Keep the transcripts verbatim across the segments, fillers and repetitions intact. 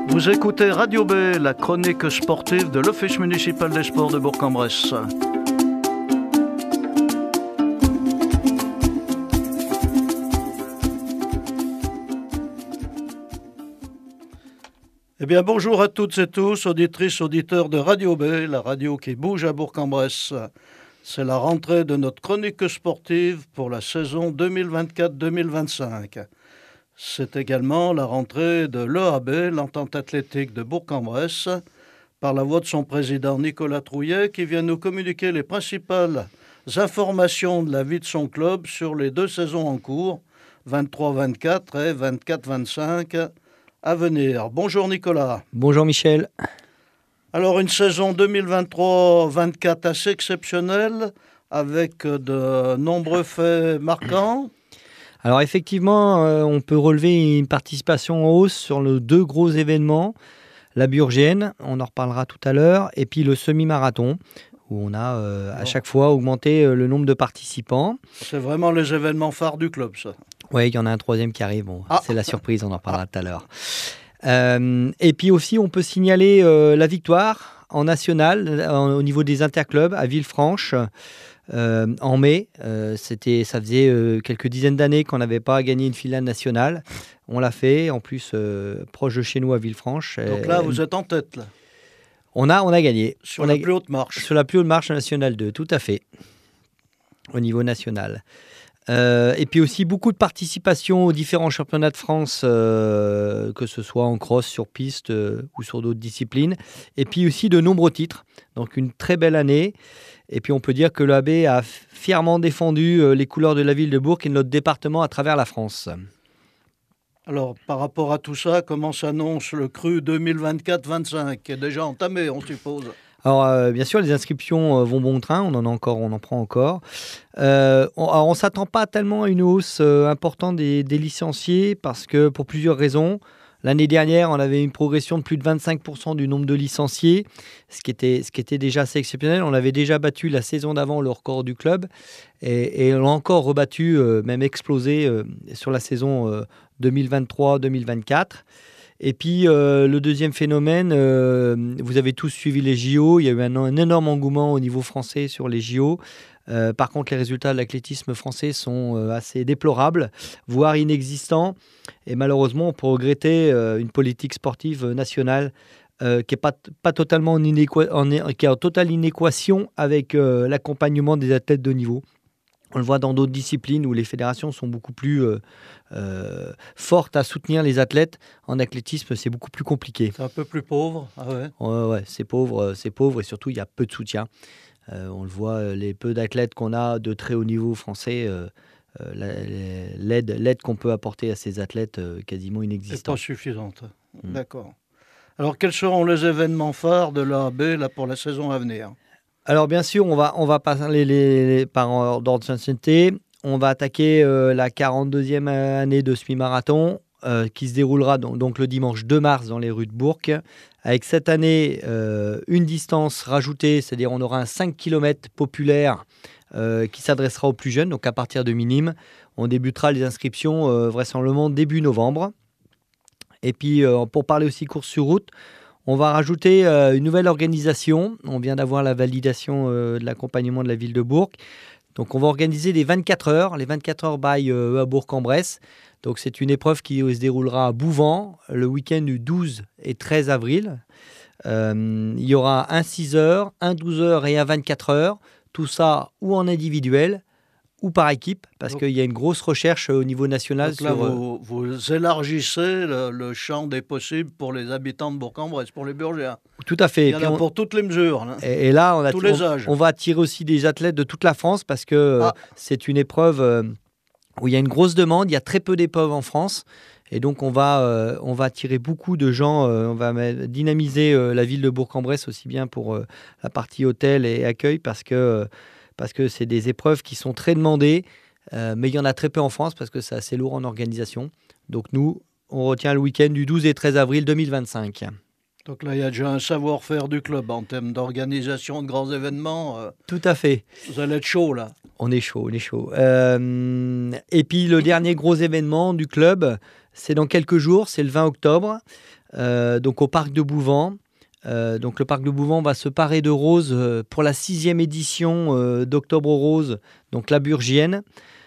Vous écoutez Radio B, la chronique sportive de l'Office municipal des sports de Bourg-en-Bresse. Eh bien, bonjour à toutes et tous, auditrices, auditeurs de Radio B, la radio qui bouge à Bourg-en-Bresse. C'est la rentrée de notre chronique sportive pour la saison deux mille vingt-quatre deux mille vingt-cinq. C'est également la rentrée de l'E A B, l'entente athlétique de Bourg-en-Bresse, par la voix de son président Nicolas Trouillet, qui vient nous communiquer les principales informations de la vie de son club sur les deux saisons en cours, vingt-trois vingt-quatre et vingt-quatre vingt-cinq, à venir. Bonjour Nicolas. Bonjour Michel. Alors une saison deux mille vingt-trois vingt-quatre assez exceptionnelle, avec de nombreux faits marquants. Alors effectivement, euh, on peut relever une participation en hausse sur nos deux gros événements, la Burgienne, on en reparlera tout à l'heure, et puis le semi-marathon, où on a euh, à chaque fois augmenté euh, le nombre de participants. C'est vraiment les événements phares du club, ça. Oui, il y en a un troisième qui arrive, bon, ah. c'est la surprise, on en reparlera ah. tout à l'heure. Euh, et puis aussi, on peut signaler euh, la victoire en national, en, au niveau des interclubs, à Villefranche, Euh, en mai. Euh, c'était, ça faisait euh, quelques dizaines d'années qu'on n'avait pas gagné une finale nationale. On l'a fait, en plus euh, proche de chez nous à Villefranche. Donc là, euh, vous êtes en tête, là. On a, on a gagné. Sur on la a, plus haute marche. Sur la plus haute marche nationale deux, tout à fait, au niveau national. Euh, et puis aussi beaucoup de participation aux différents championnats de France, euh, que ce soit en cross, sur piste euh, ou sur d'autres disciplines. Et puis aussi de nombreux titres. Donc une très belle année. Et puis on peut dire que l'E A B a fièrement défendu euh, les couleurs de la ville de Bourg et de notre département à travers la France. Alors par rapport à tout ça, comment s'annonce le cru deux mille vingt-quatre vingt-cinq, qui est déjà entamé, on suppose? Alors, euh, bien sûr, les inscriptions euh, vont bon train, on en a encore, on en prend encore. Euh, on ne s'attend pas tellement à une hausse euh, importante des, des licenciés parce que pour plusieurs raisons. L'année dernière, on avait une progression de plus de vingt-cinq pour cent du nombre de licenciés, ce qui était, ce qui était déjà assez exceptionnel. On avait déjà battu la saison d'avant le record du club et, et on l'a encore rebattu, euh, même explosé euh, sur la saison euh, deux mille vingt-trois deux mille vingt-quatre. Et puis, euh, le deuxième phénomène, euh, vous avez tous suivi les J O. Il y a eu un, un énorme engouement au niveau français sur les J O. Euh, par contre, les résultats de l'athlétisme français sont euh, assez déplorables, voire inexistants. Et malheureusement, on peut regretter euh, une politique sportive nationale euh, qui est pas, pas totalement en, inéqua- en, qui est en totale inéquation avec euh, l'accompagnement des athlètes de haut niveau. On le voit dans d'autres disciplines où les fédérations sont beaucoup plus euh, euh, fortes à soutenir les athlètes. En athlétisme, c'est beaucoup plus compliqué. C'est un peu plus pauvre. Ah ouais. Ouais, ouais, c'est pauvre, c'est pauvre et surtout, il y a peu de soutien. Euh, on le voit, les peu d'athlètes qu'on a de très haut niveau français, euh, euh, l'aide, l'aide qu'on peut apporter à ces athlètes euh, quasiment inexistante. C'est pas suffisante. Mmh. D'accord. Alors, quels seront les événements phares de l'E A B là, pour la saison à venir? Alors, bien sûr, on va, on va passer les, les, les, par ordre d'ancienneté. On va attaquer euh, la quarante-deuxième année de semi-marathon euh, qui se déroulera donc, donc le dimanche deux mars dans les rues de Bourg. Avec cette année, euh, une distance rajoutée, c'est-à-dire on aura un cinq kilomètres populaire euh, qui s'adressera aux plus jeunes, donc à partir de Minimes. On débutera les inscriptions euh, vraisemblablement début novembre. Et puis, euh, pour parler aussi course sur route, on va rajouter euh, une nouvelle organisation. On vient d'avoir la validation euh, de l'accompagnement de la ville de Bourg. Donc, on va organiser les vingt-quatre heures, les vingt-quatre heures by euh, à Bourg-en-Bresse. Donc, c'est une épreuve qui se déroulera à Bouvant le week-end du douze et treize avril. Euh, il y aura un six heures, un douze heures et un vingt-quatre heures. Tout ça ou en individuel ou par équipe, parce qu'il y a une grosse recherche au niveau national. Donc là, sur, vous, vous élargissez le, le champ des possibles pour les habitants de Bourg-en-Bresse, pour les Burgiens. Tout à fait. Il y en a on, pour toutes les mesures. Là. Et, et là, on, a, tous les âges. On, on va attirer aussi des athlètes de toute la France, parce que ah. euh, c'est une épreuve euh, où il y a une grosse demande, il y a très peu d'épreuves en France. Et donc, on va, euh, on va attirer beaucoup de gens, euh, on va dynamiser euh, la ville de Bourg-en-Bresse aussi bien pour euh, la partie hôtel et accueil, parce que... Euh, parce que c'est des épreuves qui sont très demandées, euh, mais il y en a très peu en France parce que c'est assez lourd en organisation. Donc nous, on retient le week-end du douze et treize avril deux mille vingt-cinq. Donc là, il y a déjà un savoir-faire du club en termes d'organisation de grands événements. euh, Tout à fait. Vous allez être chaud là. On est chaud, on est chaud. Euh, et puis le dernier gros événement du club, c'est dans quelques jours, c'est le vingt octobre, euh, donc au parc de Bouvans. Euh, donc le parc de Bouvans va se parer de roses euh, pour la sixième édition euh, d'Octobre Rose, donc la Burgienne.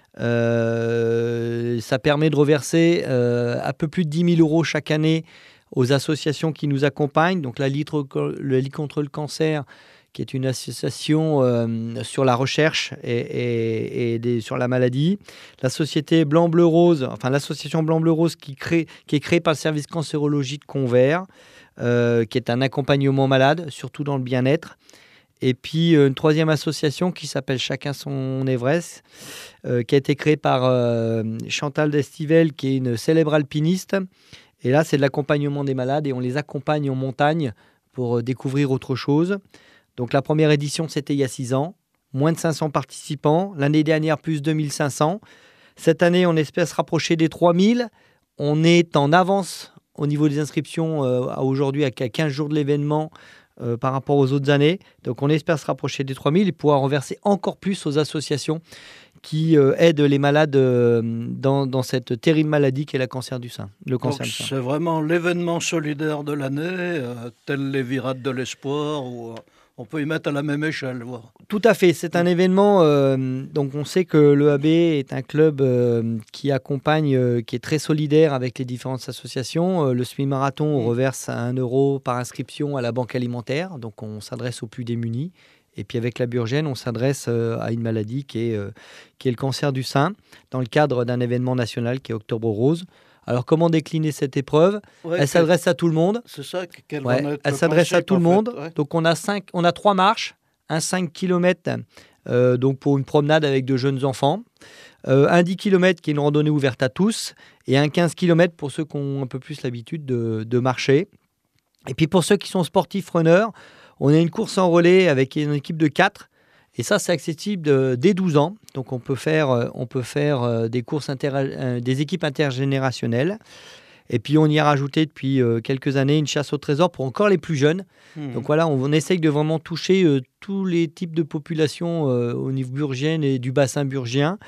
Euh, ça permet de reverser euh, un peu plus de dix mille euros chaque année aux associations qui nous accompagnent. Donc la Ligue, la Ligue contre le cancer, qui est une association euh, sur la recherche et, et, et des, sur la maladie. La société Blanc-Bleu-Rose, enfin l'association Blanc-Bleu-Rose qui, crée, qui est créée par le service cancérologie de Convert, euh, qui est un accompagnement malade, surtout dans le bien-être. Et puis une troisième association qui s'appelle Chacun son Everest, euh, qui a été créée par euh, Chantal Destivelle, qui est une célèbre alpiniste. Et là, c'est de l'accompagnement des malades et on les accompagne en montagne pour découvrir autre chose. Donc la première édition, c'était il y a six ans. Moins de cinq cents participants. L'année dernière, plus deux mille cinq cents. Cette année, on espère se rapprocher des trois mille. On est en avance au niveau des inscriptions euh, à aujourd'hui, à quinze jours de l'événement euh, par rapport aux autres années. Donc on espère se rapprocher des trois mille et pouvoir renverser encore plus aux associations qui euh, aident les malades euh, dans, dans cette terrible maladie qu'est le cancer du sein. Le cancer Donc du sein. c'est vraiment l'événement solidaire de l'année, euh, tel les Virades de l'Espoir, où euh, on peut y mettre à la même échelle. Voir. Tout à fait, c'est un événement, euh, donc on sait que l'E A B est un club euh, qui accompagne, euh, qui est très solidaire avec les différentes associations. Euh, le semi-marathon, on reverse un euro par inscription à la banque alimentaire, donc on s'adresse aux plus démunis. Et puis avec la Burgienne, on s'adresse euh, à une maladie qui est, euh, qui est le cancer du sein, dans le cadre d'un événement national qui est Octobre Rose. Alors comment décliner cette épreuve ? Ouais, Elle s'adresse à tout le monde. C'est ça qu'elle Ouais, va être elle le s'adresse à principe, tout le en fait, monde. ouais. Donc on a, cinq, on a trois marches, un cinq kilomètres euh, donc pour une promenade avec de jeunes enfants, euh, un dix kilomètres qui est une randonnée ouverte à tous, et un quinze kilomètres pour ceux qui ont un peu plus l'habitude de, de marcher. Et puis pour ceux qui sont sportifs runners, on a une course en relais avec une équipe de quatre. Et ça, c'est accessible de, dès douze ans. Donc on peut faire, on peut faire des, courses inter, des équipes intergénérationnelles. Et puis on y a rajouté depuis euh, quelques années une chasse au trésor pour encore les plus jeunes. Mmh. Donc voilà, on, on essaye de vraiment toucher euh, tous les types de populations euh, au niveau burgien et du bassin burgien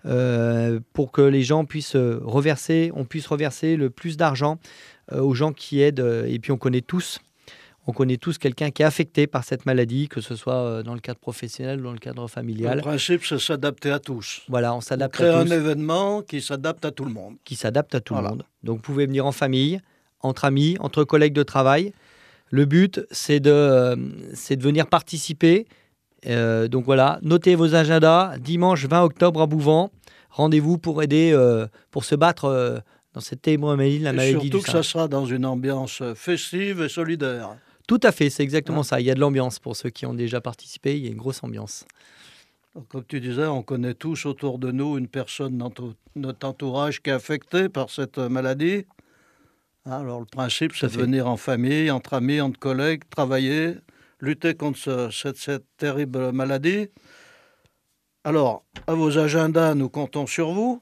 euh, pour que les gens puissent reverser, on puisse reverser le plus d'argent euh, aux gens qui aident. Et puis on connaît tous, on connaît tous quelqu'un qui est affecté par cette maladie, que ce soit dans le cadre professionnel ou dans le cadre familial. Le principe, c'est s'adapter à tous. Voilà, on s'adapte à tous. Créer un événement qui s'adapte à tout le monde. Qui s'adapte à tout voilà. le monde. Donc vous pouvez venir en famille, entre amis, entre collègues de travail. Le but, c'est de, euh, c'est de venir participer. Euh, donc voilà, notez vos agendas. Dimanche vingt octobre à Bouvans. Rendez-vous pour aider, euh, pour se battre euh, dans cette terrible maladie, la maladie du sein. Surtout que ça sera dans une ambiance festive et solidaire. Tout à fait, c'est exactement hein? ça. Il y a de l'ambiance pour ceux qui ont déjà participé. Il y a une grosse ambiance. Donc, comme tu disais, on connaît tous autour de nous une personne dans notre entourage qui est affectée par cette maladie. Alors le principe, c'est de venir en famille, entre amis, entre collègues, travailler, lutter contre ce, cette, cette terrible maladie. Alors, à vos agendas, nous comptons sur vous.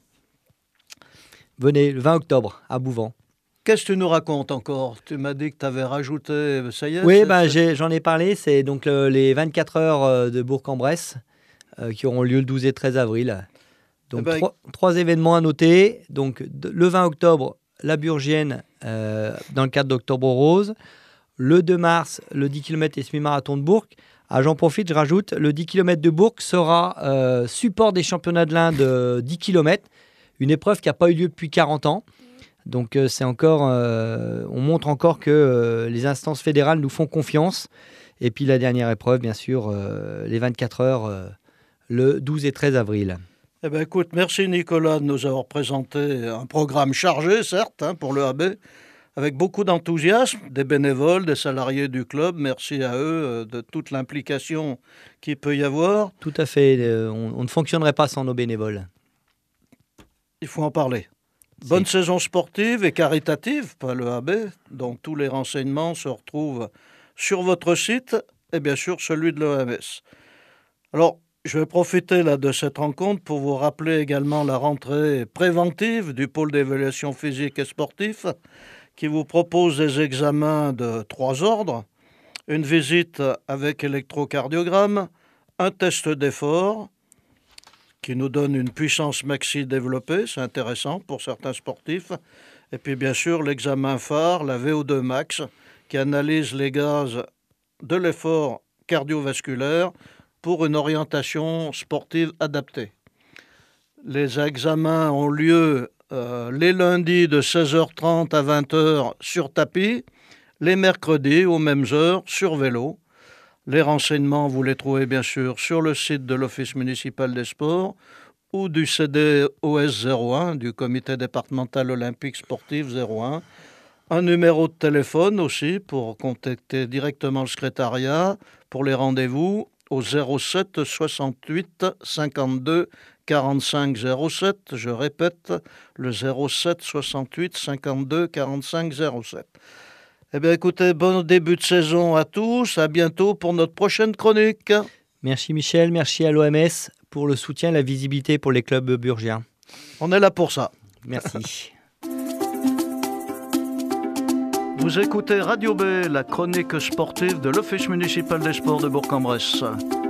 Venez le vingt octobre à Bouvans. Qu'est-ce que tu nous racontes encore ? Tu m'as dit que tu avais rajouté, ça y est ? Oui, ben, j'ai, j'en ai parlé, c'est donc le, les vingt-quatre heures de Bourg-en-Bresse euh, qui auront lieu le douze et treize avril. Donc eh ben, trois, trois événements à noter. Donc le vingt octobre, la Burgienne euh, dans le cadre d'Octobre Rose. Le deux mars, le dix kilomètres et semi-marathon de Bourg. Ah, j'en profite, je rajoute, le dix kilomètres de Bourg sera euh, support des championnats de l'Inde de dix kilomètres, une épreuve qui n'a pas eu lieu depuis quarante ans. Donc euh, c'est encore, euh, on montre encore que euh, les instances fédérales nous font confiance. Et puis la dernière épreuve, bien sûr, euh, les vingt-quatre heures, euh, le douze et treize avril. Eh bien, écoute, merci Nicolas de nous avoir présenté un programme chargé, certes, hein, pour l'E A B, avec beaucoup d'enthousiasme, des bénévoles, des salariés du club. Merci à eux euh, de toute l'implication qu'il peut y avoir. Tout à fait, euh, on, on ne fonctionnerait pas sans nos bénévoles. Il faut en parler. Bonne si. saison sportive et caritative pour l'E A B, dont tous les renseignements se retrouvent sur votre site et bien sûr celui de l'O M S. Alors, je vais profiter là, de cette rencontre pour vous rappeler également la rentrée préventive du pôle d'évaluation physique et sportif qui vous propose des examens de trois ordres, une visite avec électrocardiogramme, un test d'effort qui nous donne une puissance maxi développée, c'est intéressant pour certains sportifs, et puis bien sûr l'examen phare, la V O deux max, qui analyse les gaz de l'effort cardiovasculaire pour une orientation sportive adaptée. Les examens ont lieu euh, les lundis de seize heures trente à vingt heures sur tapis, les mercredis aux mêmes heures sur vélo. Les renseignements, vous les trouvez bien sûr sur le site de l'Office municipal des sports ou du C D O S zéro un, du Comité départemental olympique sportif zéro un. Un numéro de téléphone aussi pour contacter directement le secrétariat pour les rendez-vous au zéro sept soixante-huit cinquante-deux quarante-cinq zéro sept. Je répète, le zéro sept soixante-huit cinquante-deux quarante-cinq zéro sept. Eh bien, écoutez, bon début de saison à tous. À bientôt pour notre prochaine chronique. Merci Michel, merci à l'O M S pour le soutien et la visibilité pour les clubs burgiens. On est là pour ça. Merci. Vous écoutez Radio B, la chronique sportive de l'Office municipal des sports de Bourg-en-Bresse.